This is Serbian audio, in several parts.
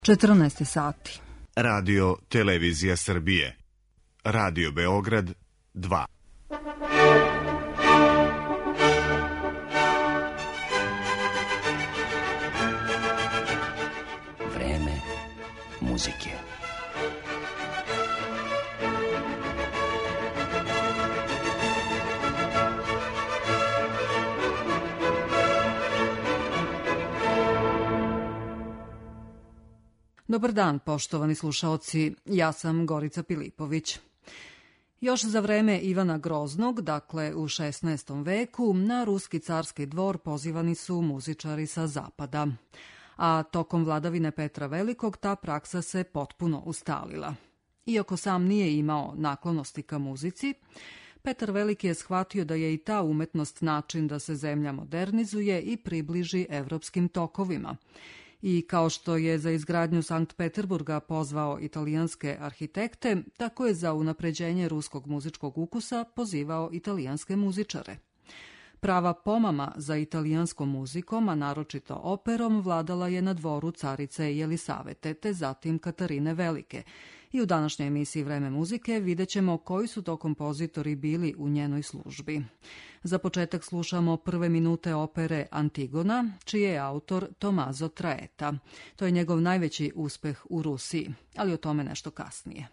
14 sati. Radio Televizija Srbije. Radio Beograd 2. Vreme muzike. Dobar dan, poštovani slušaoci, ja sam Gorica Pilipović. Još za vreme Ivana Groznog, dakle u 16. veku, na ruski carski dvor pozivani su muzičari sa zapada. A tokom vladavine Petra Velikog ta praksa se potpuno ustalila. Iako sam nije imao naklonosti ka muzici, Petar Veliki je shvatio da je i ta umetnost način da se zemlja modernizuje i približi evropskim tokovima. I kao što je za izgradnju Sankt Peterburga pozvao italijanske arhitekte, tako je za unapređenje ruskog muzičkog ukusa pozivao italijanske muzičare. Prava pomama za italijanskom muzikom, a naročito operom, vladala je na dvoru carice Jelisavete, te zatim Katarine Velike. I u današnjoj emisiji Vreme muzike vidjet ćemo koji su to kompozitori bili u njenoj službi. Za početak slušamo prve minute opere Antigona, čiji je autor Tommaso Traetta. To je njegov najveći uspeh u Rusiji, ali o tome nešto kasnije.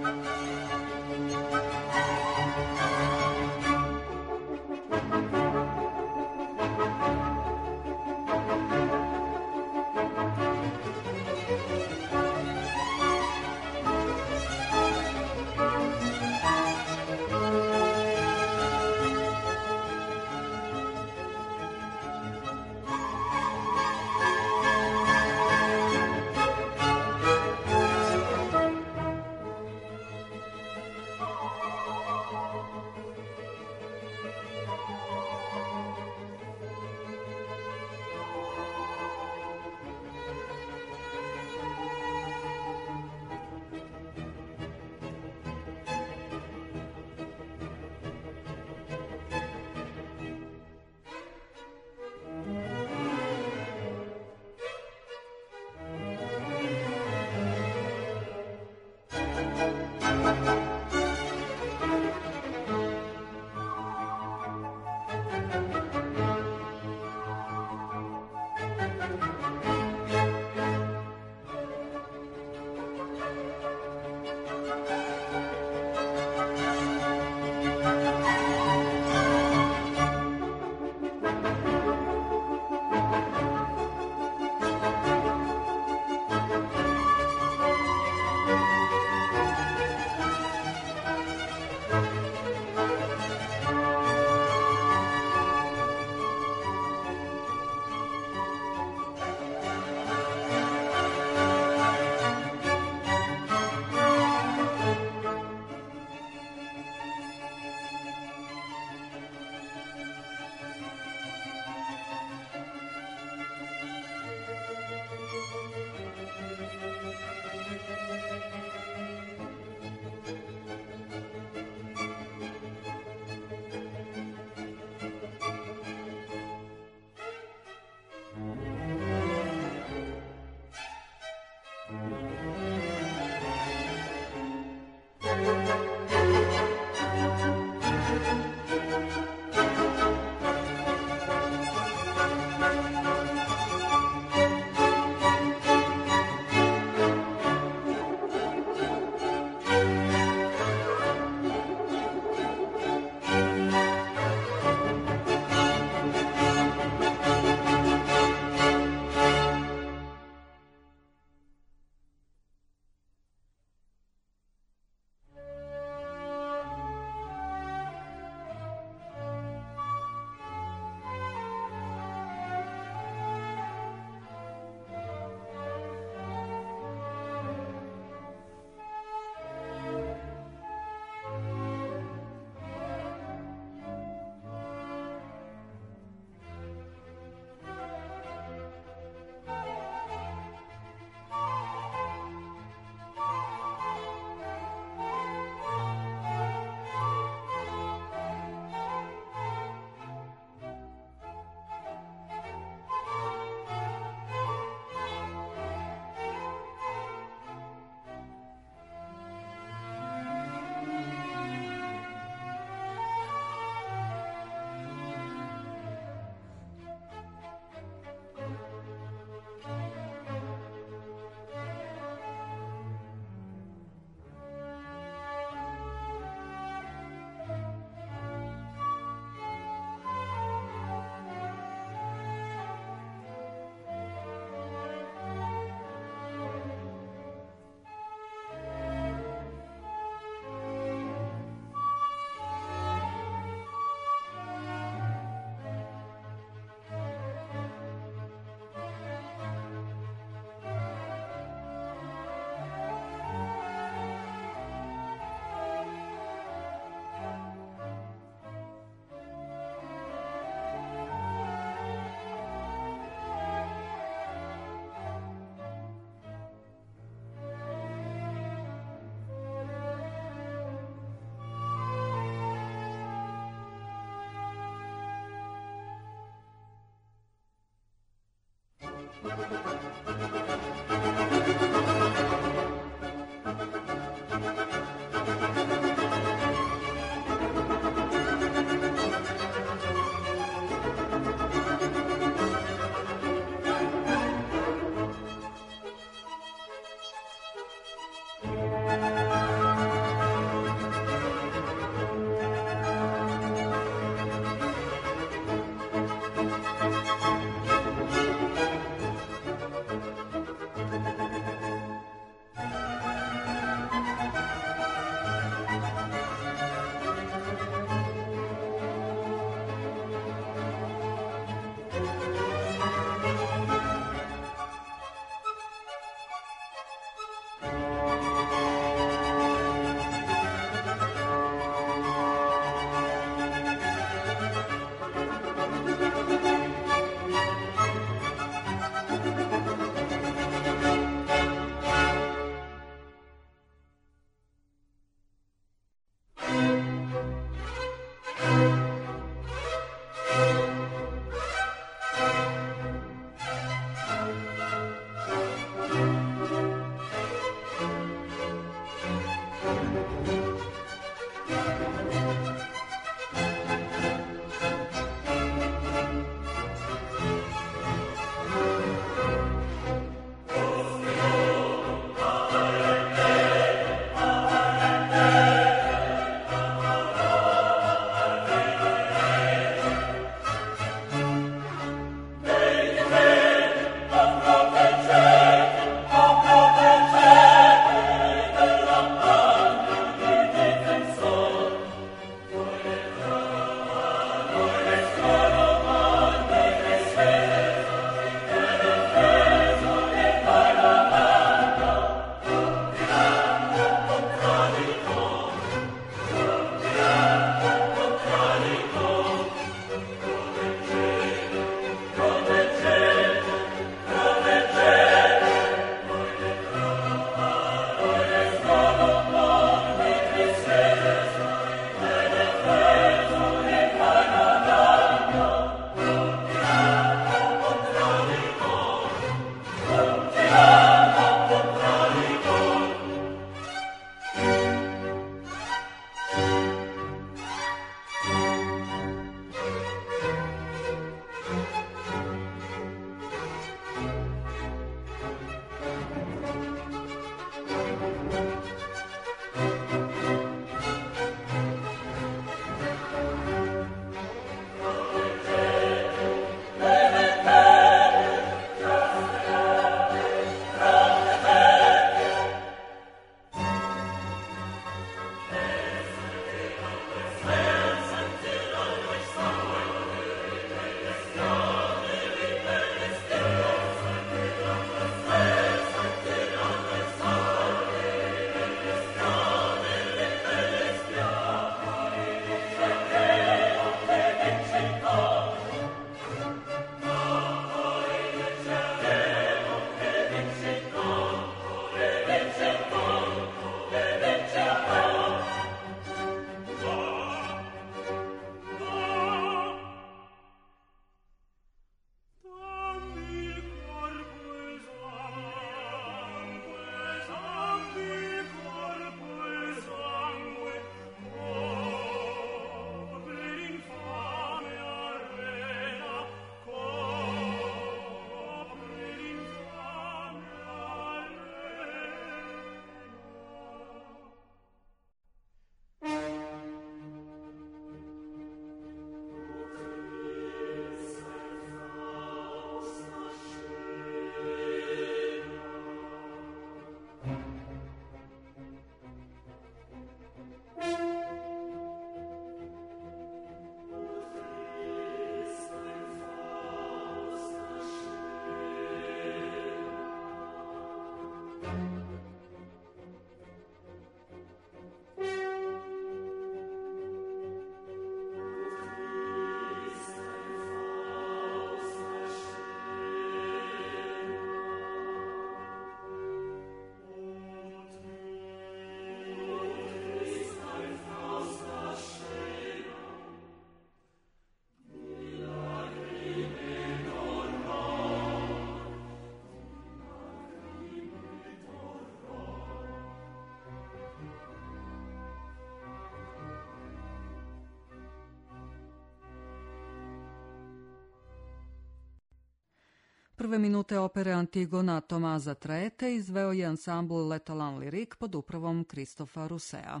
Prve minute opere Antigona Tomaza Trete izveo je ansambl Le Talent Lyrique pod upravom Kristofa Rusea.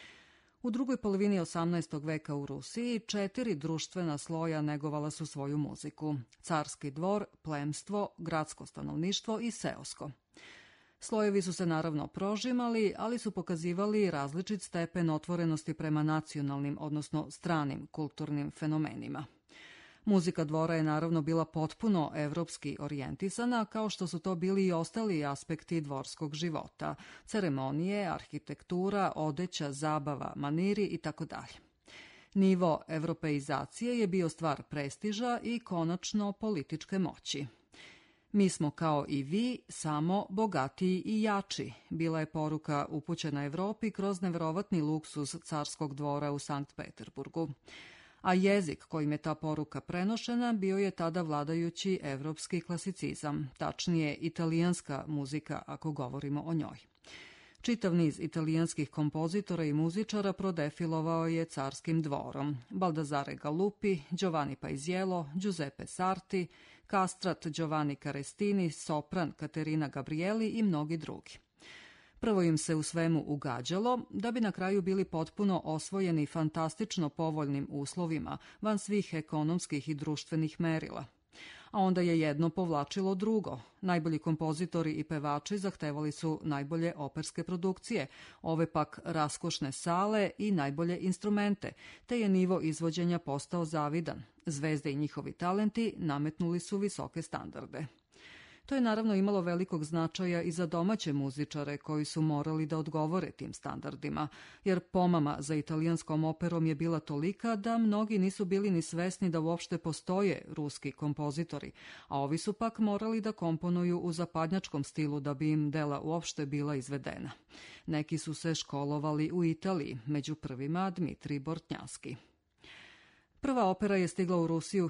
U drugoj polovini 18. veka u Rusiji 4 društvena sloja negovala su svoju muziku: carski dvor, plemstvo, gradsko stanovništvo i seosko. Slojevi su se naravno prožimali, ali su pokazivali različit stepen otvorenosti prema nacionalnim, odnosno stranim kulturnim fenomenima. Muzika dvora je naravno bila potpuno evropski orijentisana, kao što su to bili i ostali aspekti dvorskog života: ceremonije, arhitektura, odeća, zabava, maniri itd. Nivo evropeizacije je bio stvar prestiža i konačno političke moći. Mi smo kao i vi, samo bogatiji i jači, bila je poruka upućena Evropi kroz neverovatni luksuz carskog dvora u Sankt Peterburgu. A jezik kojim je ta poruka prenošena bio je tada vladajući evropski klasicizam, tačnije italijanska muzika ako govorimo o njoj. Čitav niz italijanskih kompozitora i muzičara prodefilovao je carskim dvorom: Baldassare Galuppi, Giovanni Paisiello, Giuseppe Sarti, kastrat Giovanni Carestini, sopran Caterina Gabrieli i mnogi drugi. Prvo im se u svemu ugađalo, da bi na kraju bili potpuno osvojeni fantastično povoljnim uslovima, van svih ekonomskih i društvenih merila. A onda je jedno povlačilo drugo. Najbolji kompozitori i pevači zahtevali su najbolje operske produkcije, ove pak raskošne sale i najbolje instrumente, te je nivo izvođenja postao zavidan. Zvezde i njihovi talenti nametnuli su visoke standarde. To je naravno imalo velikog značaja i za domaće muzičare koji su morali da odgovore tim standardima, jer pomama za italijanskom operom je bila tolika da mnogi nisu bili ni svesni da uopšte postoje ruski kompozitori, a ovi su pak morali da komponuju u zapadnjačkom stilu da bi im dela uopšte bila izvedena. Neki su se školovali u Italiji, među prvima Dmitrij Bortnjanski. Prva opera je stigla u Rusiju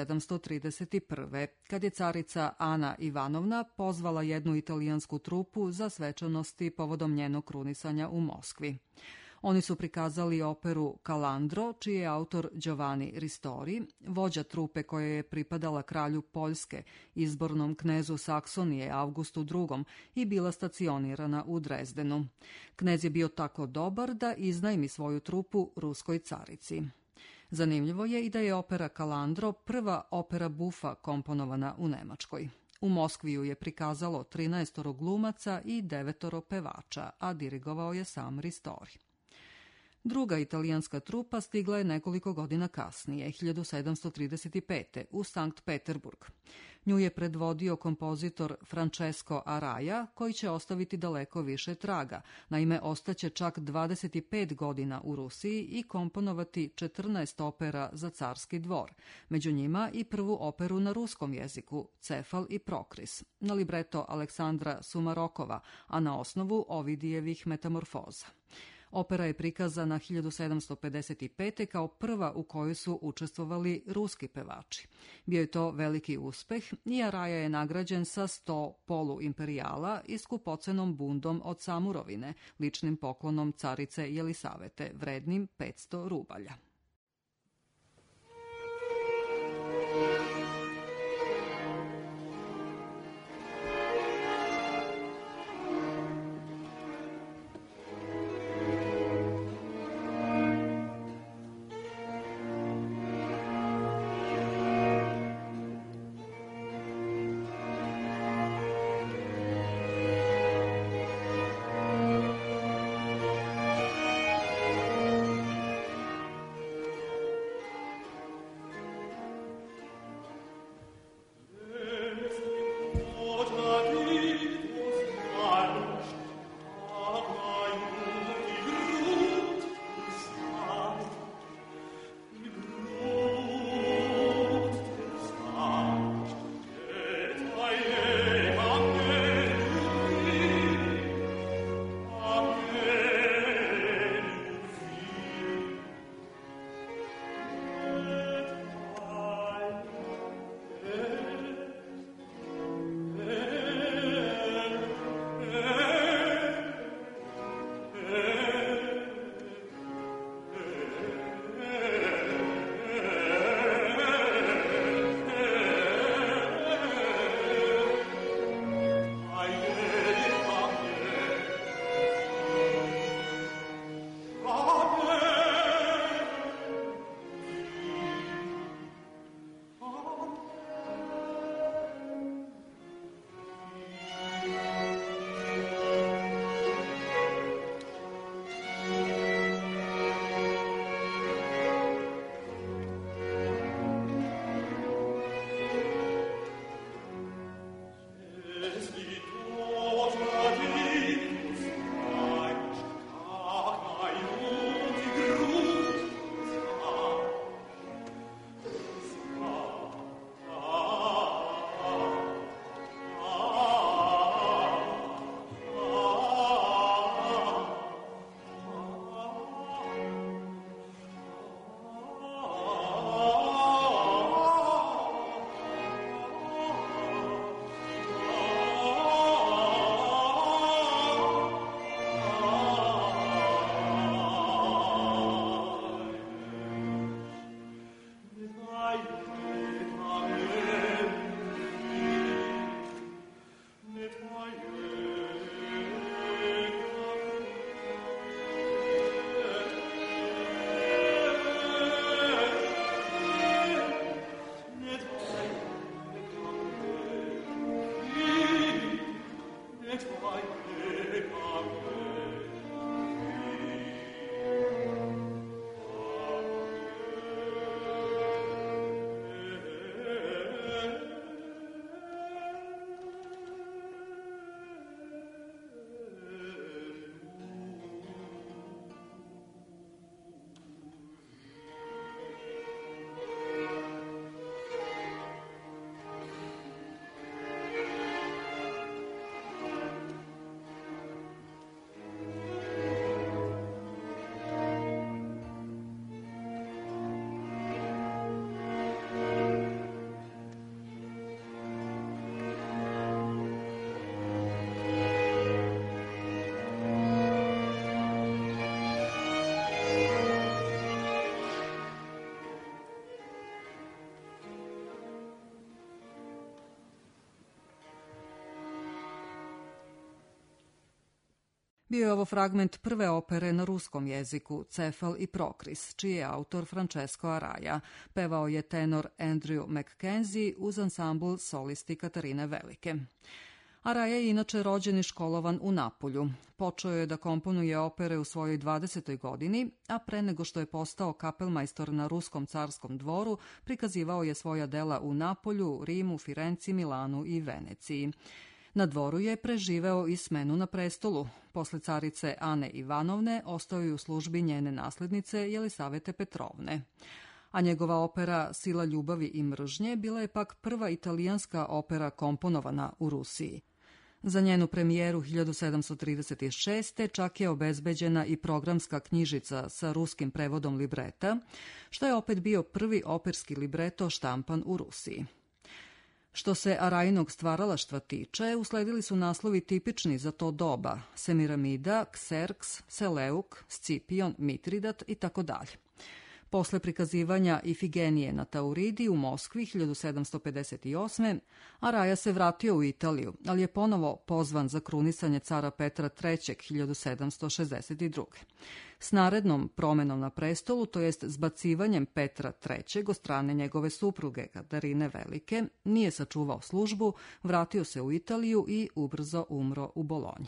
1731. kad je carica Ana Ivanovna pozvala jednu italijansku trupu za svečanosti povodom njenog krunisanja u Moskvi. Oni su prikazali operu Calandro, čiji je autor Giovanni Ristori, vođa trupe koja je pripadala kralju Poljske, izbornom knezu Saksonije Augustu II. I bila stacionirana u Drezdenu. Knez je bio tako dobar da iznajmi svoju trupu ruskoj carici. Zanimljivo je i da je opera Calandro prva opera bufa komponovana u Nemačkoj. U Moskvi ju je prikazalo 13 glumaca i 9 pevača, a dirigovao je sam Ristori. Druga italijanska trupa stigla je nekoliko godina kasnije, 1735. u Sankt Peterburg. Nju je predvodio kompozitor Francesco Araya, koji će ostaviti daleko više traga. Naime, ostaće čak 25 godina u Rusiji i komponovati 14 opera za carski dvor. Među njima i prvu operu na ruskom jeziku, Cefal i Prokris, na libreto Aleksandra Sumarokova, a na osnovu Ovidijevih metamorfoza. Opera je prikazana 1755. kao prva u kojoj su učestvovali ruski pevači. Bio je to veliki uspeh i Araja je nagrađen sa 100 poluimperijala i skupocenom bundom od samurovine, ličnim poklonom carice Jelisavete, vrednim 500 rubalja. Bio je ovo fragment prve opere na ruskom jeziku, Cefal i Prokris, čiji je autor Francesco Araya. Pevao je tenor Andrew Mackenzie uz ansambl solisti Katarine Velike. Araya je inače rođen i školovan u Napulju. Počeo je da komponuje opere u svojoj 20. godini, a pre nego što je postao kapelmajstor na ruskom carskom dvoru, prikazivao je svoja dela u Napolju, Rimu, Firenci, Milanu i Veneciji. Na dvoru je preživeo i smenu na prestolu. Posle carice Ane Ivanovne ostao je u službi njene naslednice Jelisavete Petrovne. A njegova opera Sila ljubavi i mržnje bila je pak prva italijanska opera komponovana u Rusiji. Za njenu premijeru 1736. čak je obezbeđena i programska knjižica sa ruskim prevodom libreta, što je opet bio prvi operski libreto štampan u Rusiji. Što se Arajinog stvaralaštva tiče, usledili su naslovi tipični za to doba: Semiramida, Kserks, Seleuk, Scipion, Mitridat i tako dalje. Posle prikazivanja Ifigenije na Tauridi u Moskvi 1758. Araya se vratio u Italiju, ali je ponovo pozvan za krunisanje cara Petra III. 1762. S narednom promenom na prestolu, to jest zbacivanjem Petra III. Od strane njegove supruge Katarine Velike, nije sačuvao službu, vratio se u Italiju i ubrzo umro u Bolonji.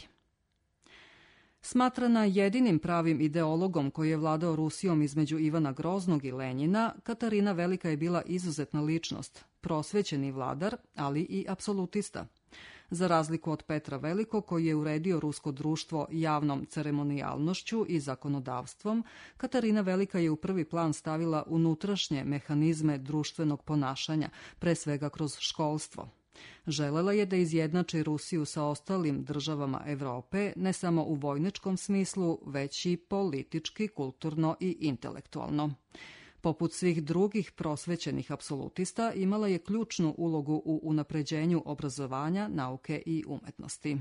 Smatrana jedinim pravim ideologom koji je vladao Rusijom između Ivana Groznog i Lenjina, Katarina Velika je bila izuzetna ličnost, prosvećeni vladar, ali i apsolutista. Za razliku od Petra Velikog, koji je uredio rusko društvo javnom ceremonijalnošću i zakonodavstvom, Katarina Velika je u prvi plan stavila unutrašnje mehanizme društvenog ponašanja, pre svega kroz školstvo. Želela je da izjednači Rusiju sa ostalim državama Evrope, ne samo u vojničkom smislu, već i politički, kulturno i intelektualno. Poput svih drugih prosvećenih apsolutista, imala je ključnu ulogu u unapređenju obrazovanja, nauke i umetnosti.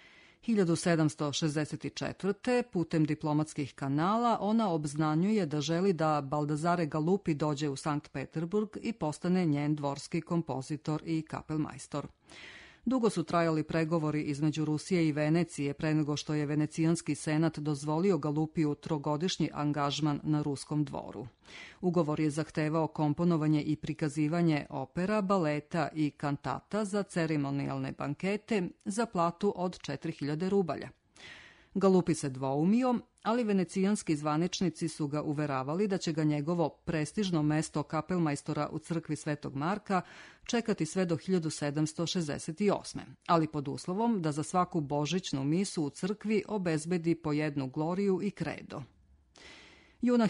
1764. putem diplomatskih kanala ona obznanjuje da želi da Baldazare Galupi dođe u Sankt Peterburg i postane njen dvorski kompozitor i kapelmajstor. Dugo su trajali pregovori između Rusije i Venecije pre nego što je Venecijanski senat dozvolio Galupiju trogodišnji angažman na ruskom dvoru. Ugovor je zahtevao komponovanje i prikazivanje opera, baleta i kantata za ceremonijalne bankete za platu od 4000 rubalja. Galupi se dvoumio, ali venecijanski zvaničnici su ga uveravali da će ga njegovo prestižno mesto kapelmajstora u crkvi Svetog Marka čekati sve do 1768. ali pod uslovom da za svaku božićnu misu u crkvi obezbedi po jednu gloriju i kredo. Juna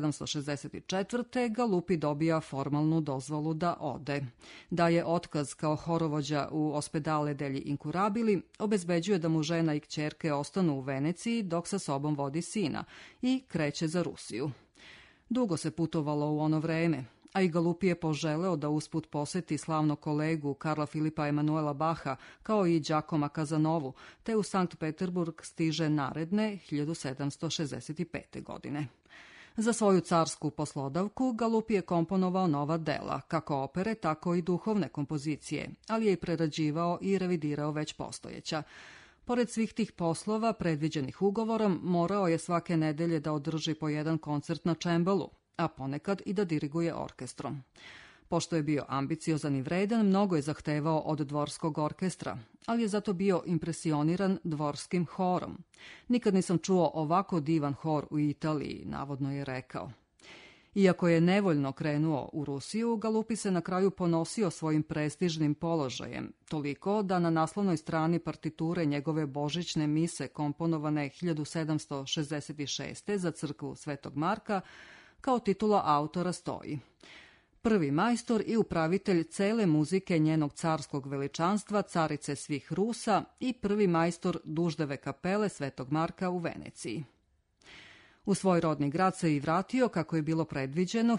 1764. Galupi dobija formalnu dozvolu da ode. Daje otkaz kao horovođa u Ospedale degli Incurabili, obezbeđuje da mu žena i kćerke ostanu u Veneciji dok sa sobom vodi sina i kreće za Rusiju. Dugo se putovalo u ono vreme, a i Galupi je poželeo da usput poseti slavnog kolegu Karla Filipa Emanuela Baha, kao i Giacoma Casanovu, te u Sankt Peterburg stiže naredne 1765. godine. Za svoju carsku poslodavku Galupi je komponovao nova dela, kako opere, tako i duhovne kompozicije, ali je i prerađivao i revidirao već postojeća. Pored svih tih poslova, predviđenih ugovorom, morao je svake nedelje da održi po jedan koncert na čembalu, a ponekad i da diriguje orkestrom. Pošto je bio ambiciozan i vredan, mnogo je zahtevao od dvorskog orkestra, ali je zato bio impresioniran dvorskim horom. Nikad nisam čuo ovako divan hor u Italiji, navodno je rekao. Iako je nevoljno krenuo u Rusiju, Galupi se na kraju ponosio svojim prestižnim položajem, toliko da na naslovnoj strani partiture njegove božićne mise komponovane 1766. za crkvu Svetog Marka kao titula autora stoji: prvi majstor i upravitelj cele muzike njenog carskog veličanstva, carice svih Rusa i prvi majstor Duždeve kapele Svetog Marka u Veneciji. U svoj rodni grad se i vratio, kako je bilo predviđeno,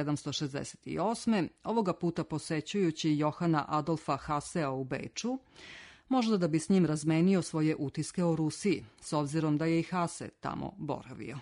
1768. ovoga puta posećujući Johana Adolfa Hasea u Beču, možda da bi s njim razmenio svoje utiske o Rusiji, s obzirom da je i Hase tamo boravio.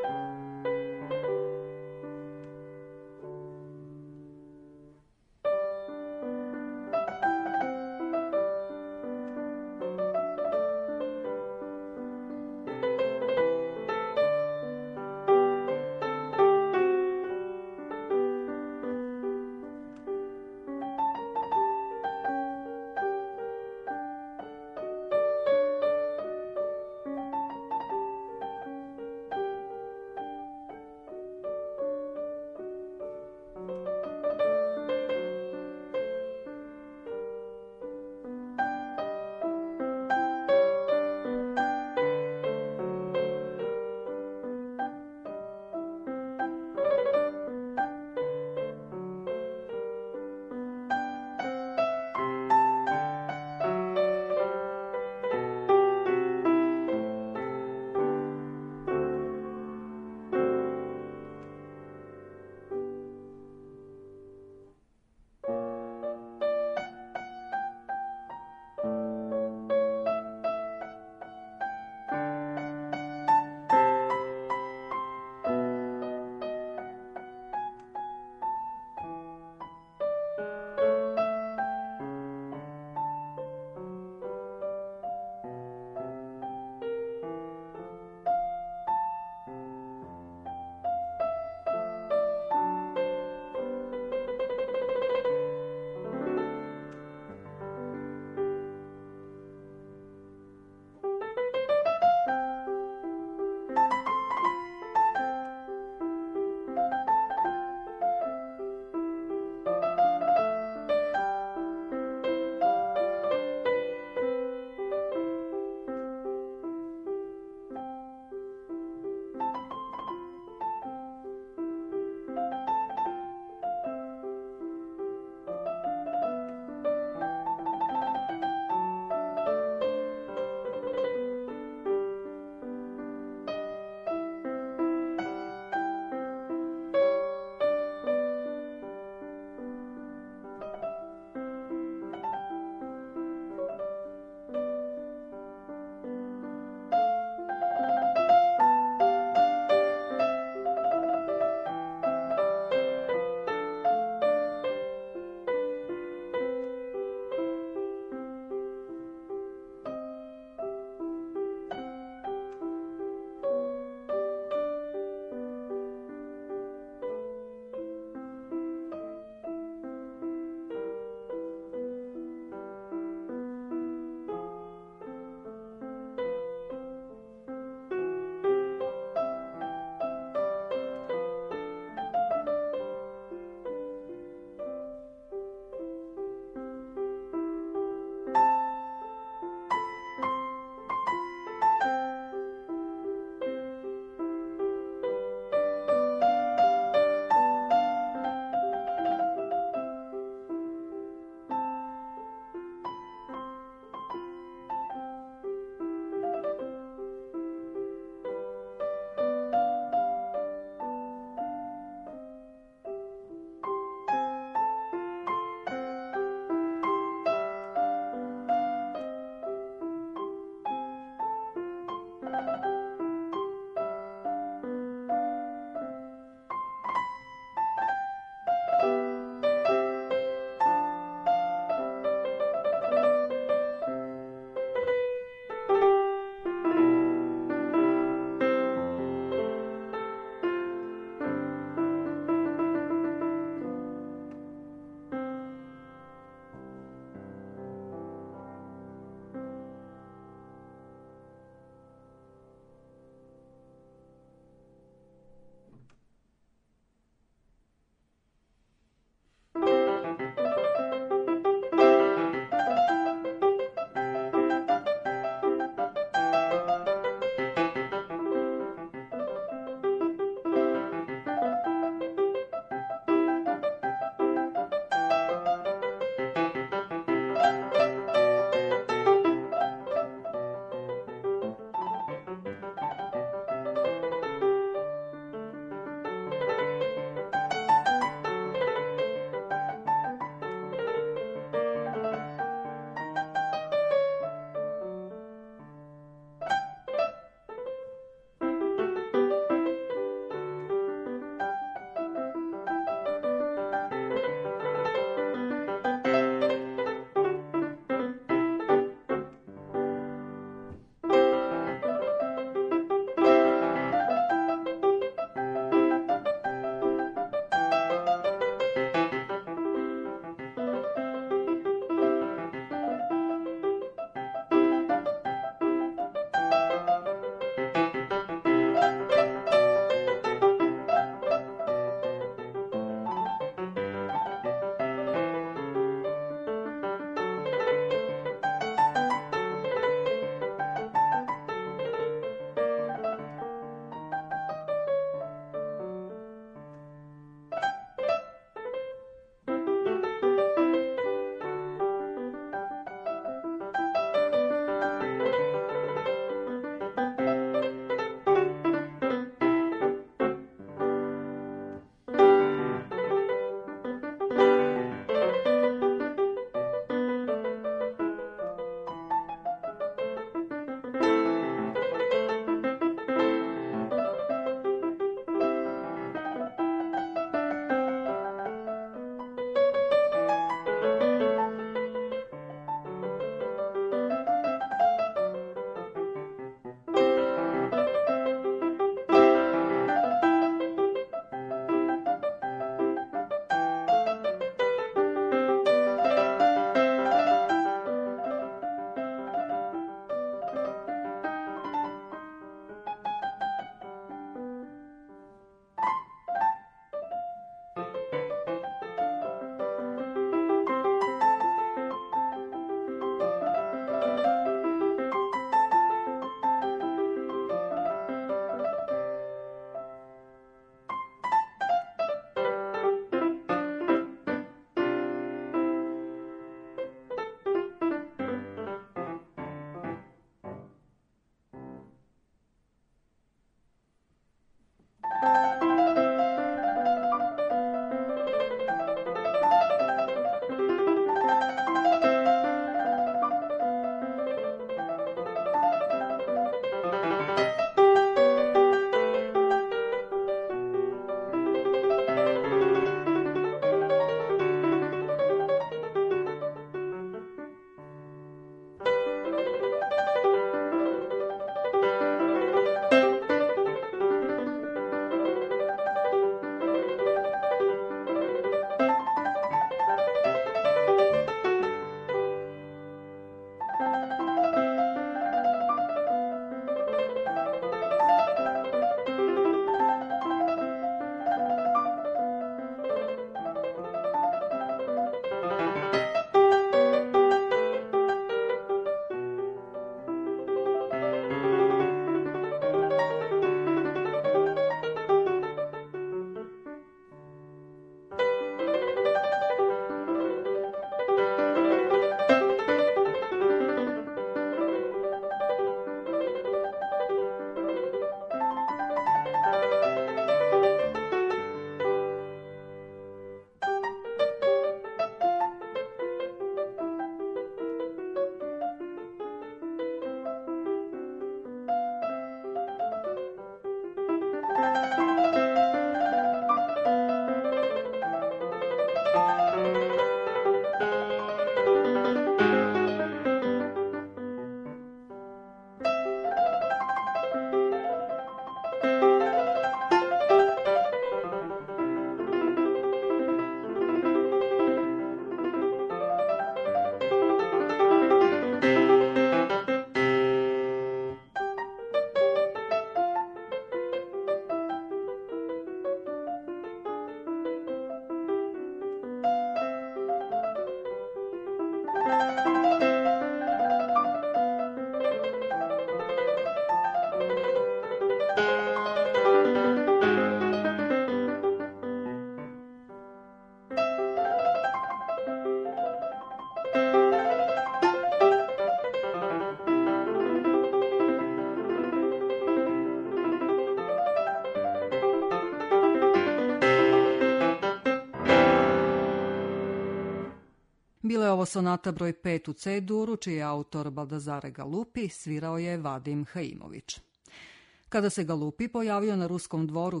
Bila je ovo sonata broj 5 u C-duru, čiji je autor Baldazare Galupi, svirao je Vadim Haimović. Kada se Galupi pojavio na ruskom dvoru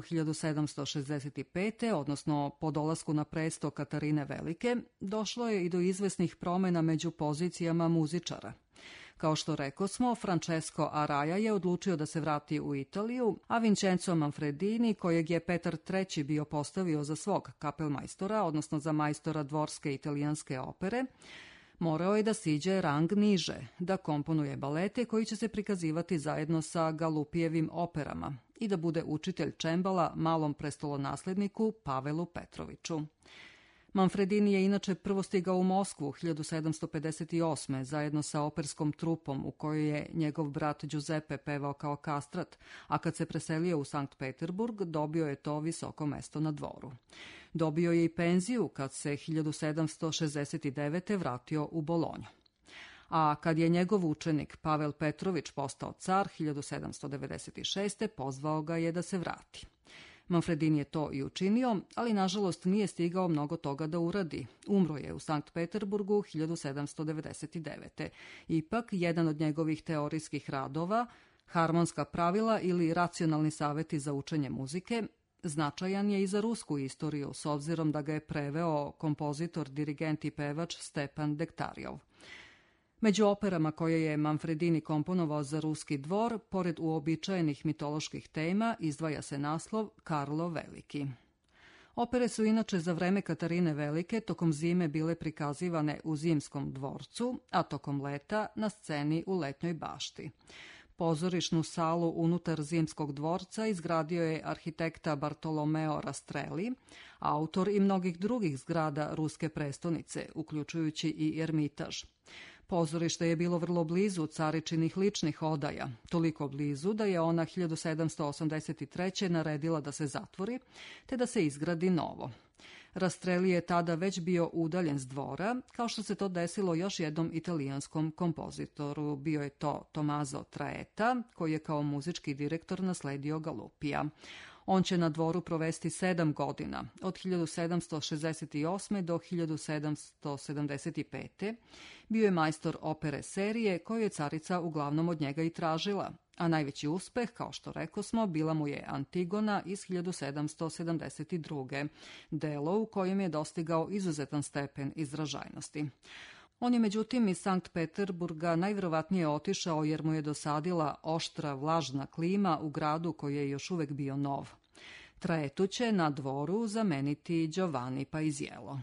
1765. odnosno po dolasku na presto Katarine Velike, došlo je i do izvesnih promena među pozicijama muzičara. Kao što rekosmo, Francesco Araya je odlučio da se vrati u Italiju, a Vincenzo Manfredini, kojeg je Petar III. Bio postavio za svog kapelmajstora, odnosno za majstora dvorske italijanske opere, morao je da siđe rang niže, da komponuje balete koji će se prikazivati zajedno sa Galupijevim operama i da bude učitelj čembala malom prestolonasledniku Pavelu Petroviću. Manfredini je inače prvo stigao u Moskvu 1758. zajedno sa operskom trupom u kojoj je njegov brat Giuseppe pevao kao kastrat, a kad se preselio u Sankt Peterburg dobio je to visoko mesto na dvoru. Dobio je i penziju kad se 1769. vratio u Bolonju. A kad je njegov učenik Pavel Petrović postao car 1796. pozvao ga je da se vrati. Manfredini je to i učinio, ali nažalost nije stigao mnogo toga da uradi. Umro je u Sankt Peterburgu 1799. Ipak, jedan od njegovih teorijskih radova, Harmonska pravila ili racionalni saveti za učenje muzike, značajan je i za rusku istoriju, s obzirom da ga je preveo kompozitor, dirigent i pevač Stepan Dektarjov. Među operama koje je Manfredini komponovao za ruski dvor, pored uobičajenih mitoloških tema, izdvaja se naslov Karlo Veliki. Opere su inače za vreme Katarine Velike tokom zime bile prikazivane u Zimskom dvorcu, a tokom leta na sceni u Letnjoj bašti. Pozorišnu salu unutar Zimskog dvorca izgradio je arhitekta Bartolomeo Rastrelli, autor i mnogih drugih zgrada ruske prestonice, uključujući i Ermitaž. Pozorište je bilo vrlo blizu caričinih ličnih odaja, toliko blizu da je ona 1783. naredila da se zatvori, te da se izgradi novo. Rastrelli je tada već bio udaljen s dvora, kao što se to desilo još jednom italijanskom kompozitoru. Bio je to Tommaso Traetta, koji je kao muzički direktor nasledio Galupija. On će na dvoru provesti 7 godina, od 1768. do 1775. Bio je majstor opere serije koju je carica uglavnom od njega i tražila, a najveći uspeh, kao što rekosmo, bila mu je Antigona iz 1772. delo u kojem je dostigao izuzetan stepen izražajnosti. On je međutim iz Sankt Peterburga najvjerovatnije otišao jer mu je dosadila oštra, vlažna klima u gradu koji je još uvek bio nov. Traetu će na dvoru zameniti Giovanni Paisiello.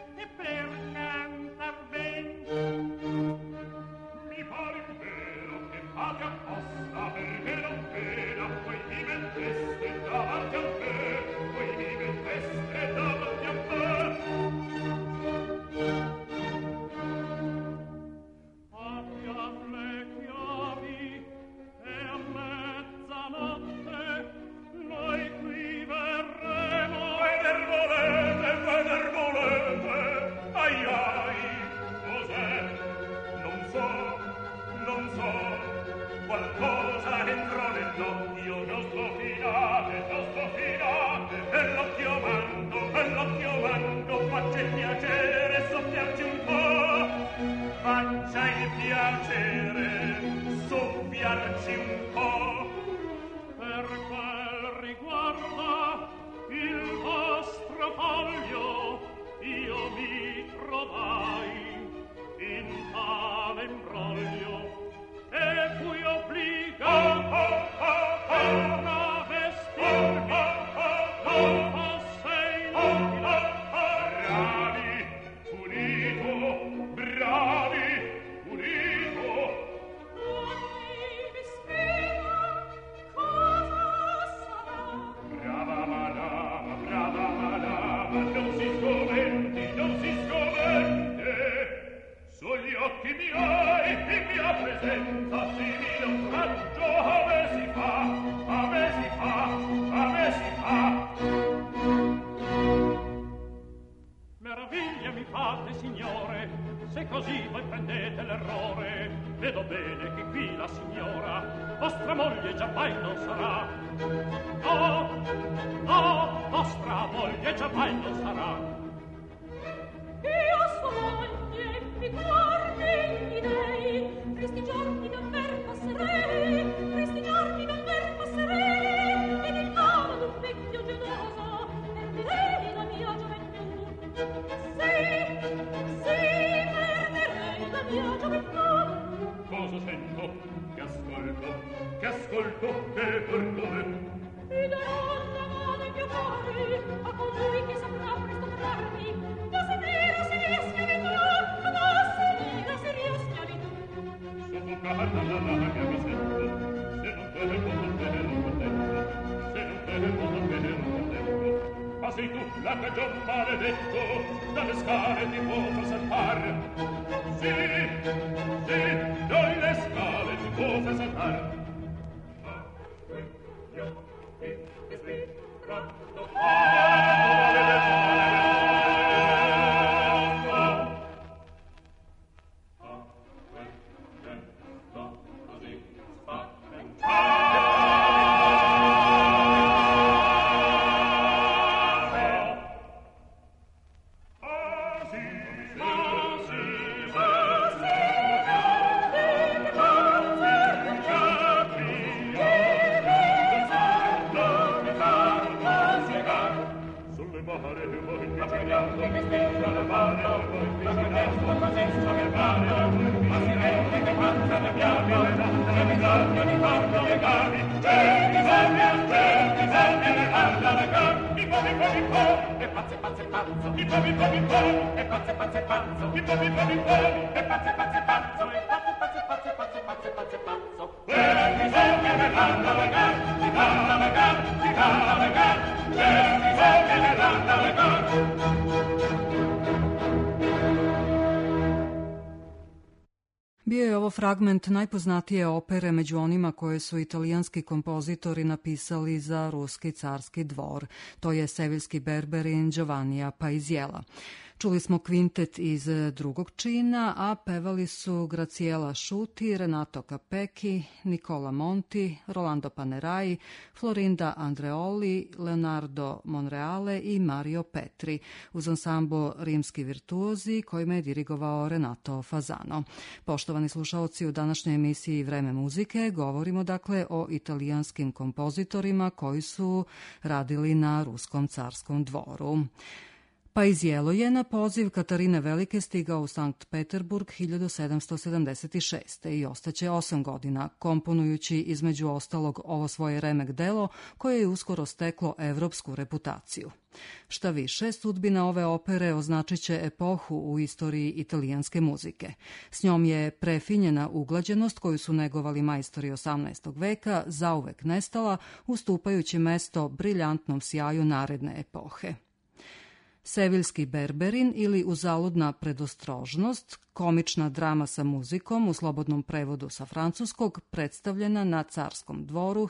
Mi pare vero che c'è il piacere soffiarci un po'. Per quel riguarda il vostro foglio io mi trovai in tale imbroglio e fui obbligato a vestirmi non fosse inutile. Bravi, punito. Brava madama, non si scomette. Sugli occhi miei, in mia presenza, simile un raggio, a me si fa. Meraviglia mi fate, signore, se così voi prendete l'errore. Vedo bene che qui la signora, vostra moglie già mai non sarà. No, vostra moglie già mai non sarà. Io sua moglie, mi guardi gli dei, questi giorni davver passerei, ed il nome d'un vecchio geloso, perderei la mia gioventù. Sì, perderei la mia gioventù. Cosa sento? Che ascolto, che perdone. Mi darò la mano in mio cuore a colui che saprà presto trarmi da severa seria schiavitù. Soffocata dalla mia casetta, se non te ne posso contento. Ma sei tu la cagion maledetto, dalle scale ti potrà salvar. Sì, dalle scale ti potrà salvar. Bio je ovo fragment najpoznatije opere među onima koje su italijanski kompozitori napisali za ruski carski dvor. To je Seviljski Berberin Giovannija Paisiella. Čuli smo kvintet iz drugog čina, a pevali su Graciela Sciuti, Renato Capecchi, Nicola Monti, Rolando Panerai, Florinda Andreoli, Leonardo Monreale i Mario Petri, uz ansambl Rimski virtuozi kojima je dirigovao Renato Fasano. Poštovani slušaoci, u današnjoj emisiji Vreme muzike govorimo dakle o italijanskim kompozitorima koji su radili na ruskom carskom dvoru. Paisiello je na poziv Katarine Velike stigao u Sankt Peterburg 1776. i ostaće 8 godina, komponujući između ostalog ovo svoje remek delo koje je uskoro steklo evropsku reputaciju. Šta više, sudbina ove opere označit će epohu u istoriji italijanske muzike. S njom je prefinjena uglađenost koju su negovali majstori 18. veka zauvek nestala, ustupajući mesto briljantnom sjaju naredne epohe. Seviljski Berberin ili Uzaludna predostrožnost, komična drama sa muzikom u slobodnom prevodu sa francuskog, predstavljena na carskom dvoru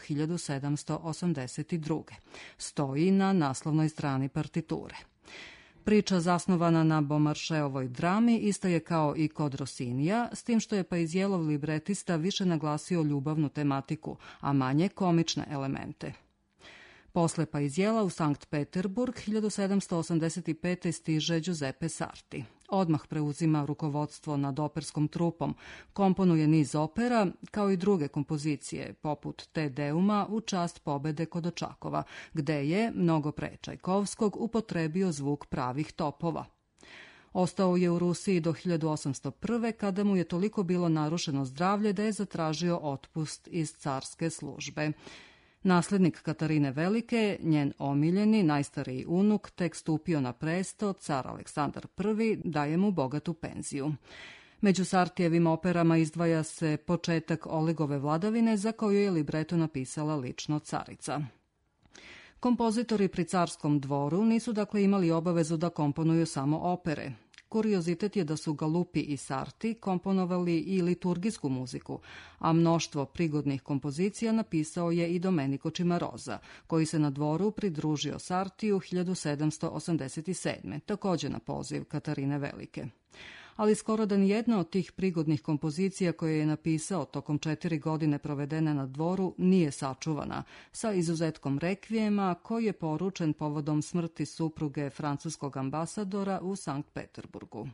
1782. Stoji na naslovnoj strani partiture. Priča zasnovana na Beaumarchaiovoj drami ista je kao i kod Rossinija, s tim što je Paisiellov libretista više naglasio ljubavnu tematiku, a manje komične elemente. Posle Paisiela u Sankt Peterburg 1785. stiže Giuseppe Sarti. Odmah preuzima rukovodstvo nad operskom trupom, komponuje niz opera, kao i druge kompozicije, poput Te Deuma u čast pobede kod Očakova, gde je, mnogo pre Čajkovskog, upotrebio zvuk pravih topova. Ostao je u Rusiji do 1801. kada mu je toliko bilo narušeno zdravlje da je zatražio otpust iz carske službe. Naslednik Katarine Velike, njen omiljeni, najstariji unuk, tek stupio na presto, car Aleksandar I, daje mu bogatu penziju. Među Sartijevim operama izdvaja se početak Olegove vladavine, za koju je libreto napisala lično carica. Kompozitori pri carskom dvoru nisu dakle imali obavezu da komponuju samo opere. Kuriozitet je da su Galuppi i Sarti komponovali i liturgijsku muziku, a mnoštvo prigodnih kompozicija napisao je i Domenico Cimarosa, koji se na dvoru pridružio Sartiju 1787. također na poziv Katarine Velike. Ali skoro da nijedna od tih prigodnih kompozicija koje je napisao tokom 4 godine provedene na dvoru nije sačuvana, sa izuzetkom rekvijema koji je poručen povodom smrti supruge francuskog ambasadora u Sankt Peterburgu.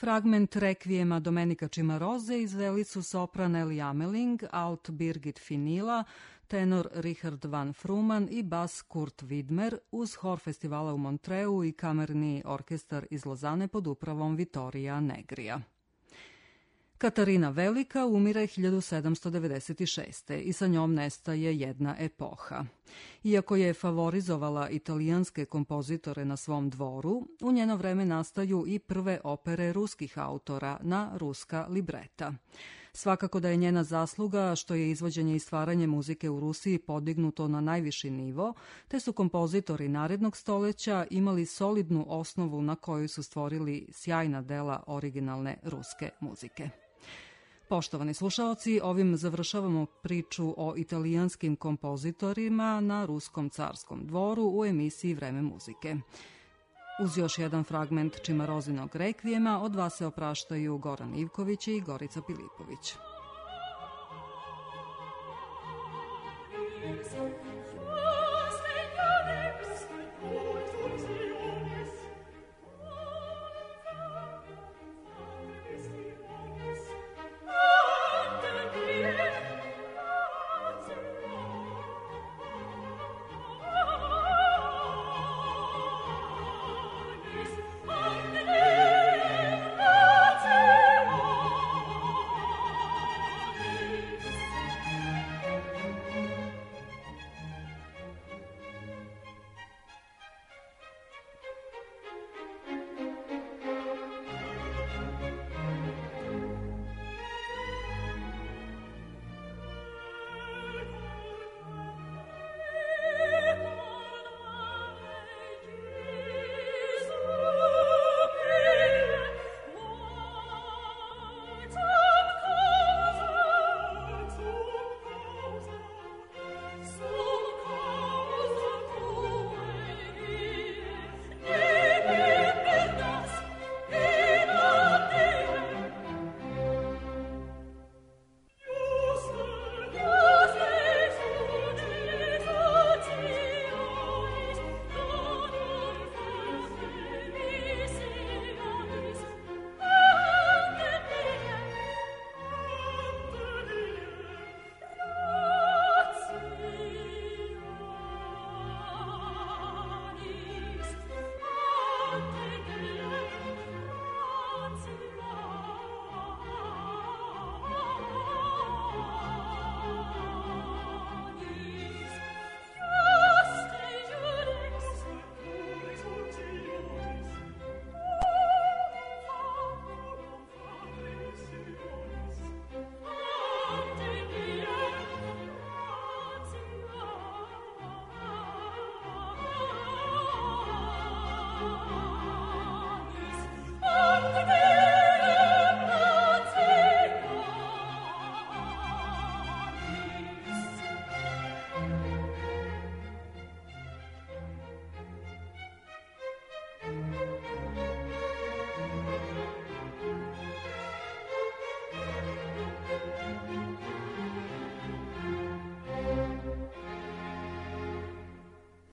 Fragment rekvijema Domenika Cimaroze izveli su sopran Eli Ameling, alt Birgit Finila, tenor Richard van Fruman i bas Kurt Widmer uz hor festivala u Montreu i kamerni orkestar iz Lozane pod upravom Vittorija Negrija. Katarina Velika umire 1796. i sa njom nestaje jedna epoha. Iako je favorizovala italijanske kompozitore na svom dvoru, u njeno vreme nastaju i prve opere ruskih autora na ruska libreta. Svakako da je njena zasluga što je izvođenje i stvaranje muzike u Rusiji podignuto na najviši nivo, te su kompozitori narednog stoleća imali solidnu osnovu na kojoj su stvorili sjajna dela originalne ruske muzike. Poštovani slušaoci, ovim završavamo priču o italijanskim kompozitorima na ruskom carskom dvoru u emisiji Vreme muzike. Uz još jedan fragment Cimarozinog rekvijema od vas se opraštaju Goran Ivković i Gorica Pilipović.